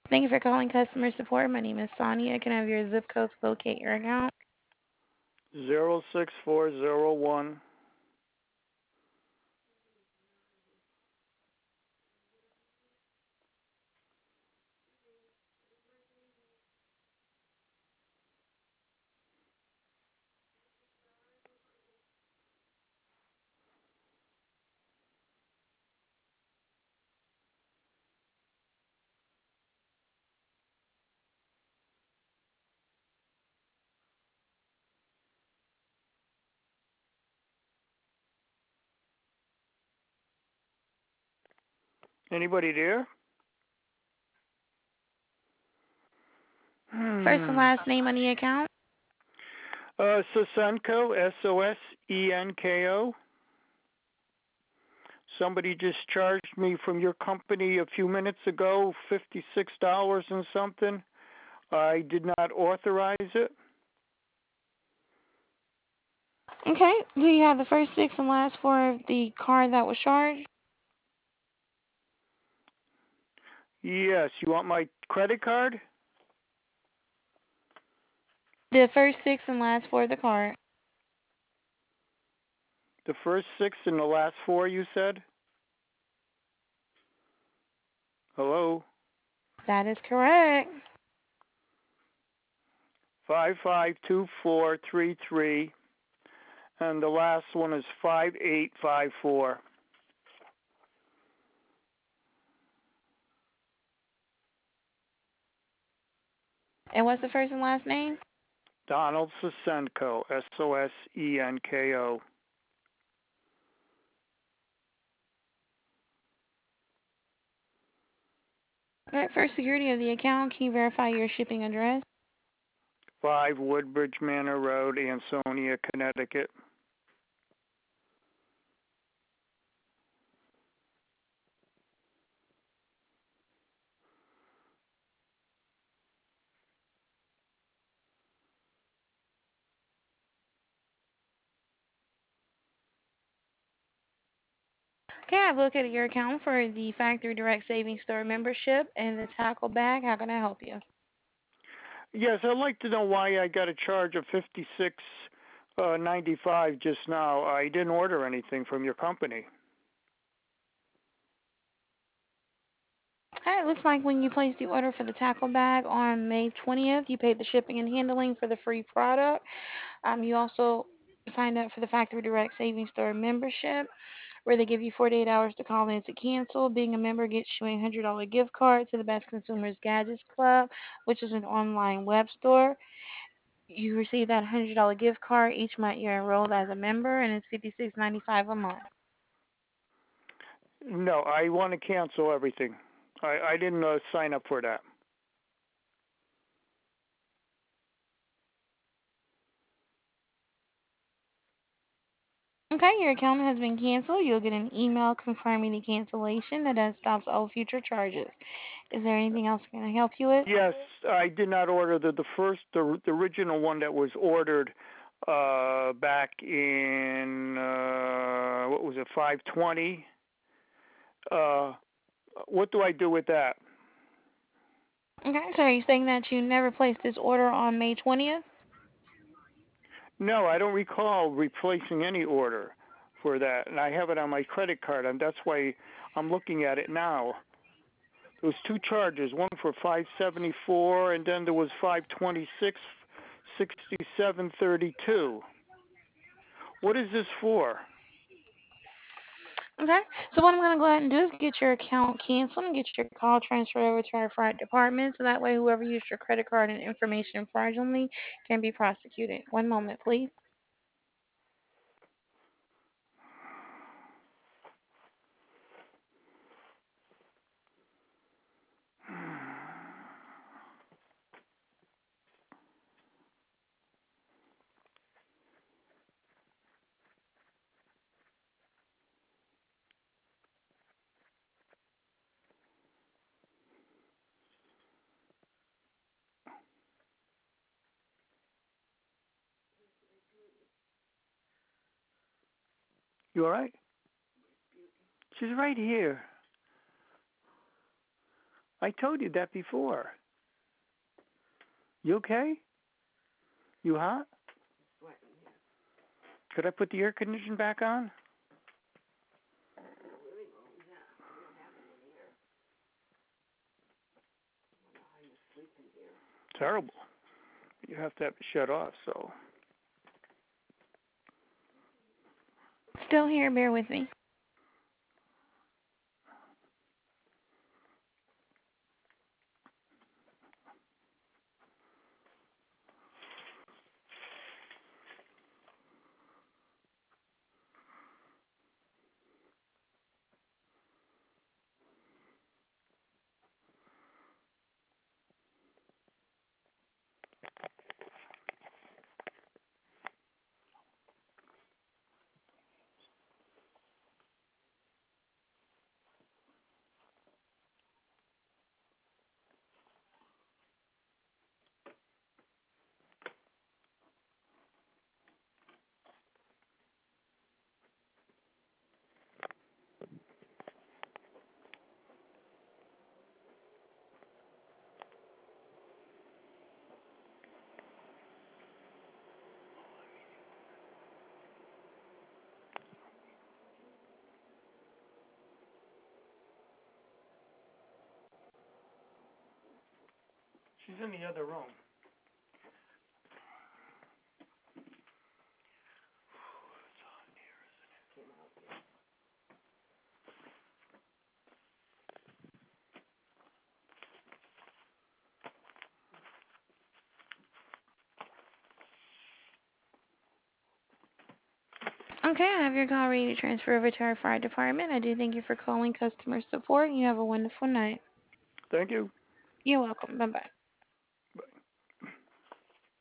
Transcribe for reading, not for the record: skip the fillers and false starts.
Thank you for calling customer support. My name is Sonia. Can I have your zip code to locate your account? 06401. Anybody there? First and Hmm. last name on the account. Sosenko, Sosenko. Somebody just charged me from your company a few minutes ago, $56 and something. I did not authorize it. Okay. Do you have the first six and last four of the card that was charged? Yes, you want my credit card? The first six and last four of the card. The first six and the last four, you said? Hello? That is correct. 552433, and the last one is 5854. And what's the first and last name? Donald Sosenko, Sosenko. All right. For security of the account, can you verify your shipping address? 5 Woodbridge Manor Road, Ansonia, Connecticut. Okay, I've located your account for the Factory Direct Savings Store membership and the tackle bag. How can I help you? Yes, I'd like to know why I got a charge of 56.95 just now. I didn't order anything from your company. Okay, it looks like when you placed the order for the tackle bag on May 20th, you paid the shipping and handling for the free product. You also signed up for the Factory Direct Savings Store membership, where they give you 48 hours to call in to cancel. Being a member gets you a $100 gift card to the Best Consumers Gadgets Club, which is an online web store. You receive that $100 gift card each month you're enrolled as a member, and it's $56.95 a month. No, I want to cancel everything. I didn't sign up for that. Okay, your account has been canceled. You'll get an email confirming the cancellation. That stops all future charges. Is there anything else I can help you with? Yes, I did not order the original one that was ordered back in what was it, 520. What do I do with that? Okay, so are you saying that you never placed this order on May 20th? No, I don't recall replacing any order for that, and I have it on my credit card, and that's why I'm looking at it now. There was two charges, one for 574, and then there was 526, 6732. What is this for? Okay, so what I'm going to go ahead and do is get your account canceled and get your call transferred over to our fraud department, so that way whoever used your credit card and information fraudulently can be prosecuted. One moment, please. You all right? She's right here. I told you that before. You okay? You hot? Could I put the air condition back on? Terrible. You have to have it shut off, so. Still here, bear with me. She's in the other room. Okay, I have your call ready to transfer over to our fire department. I do thank you for calling customer support. You have a wonderful night. Thank you. You're welcome. Bye bye.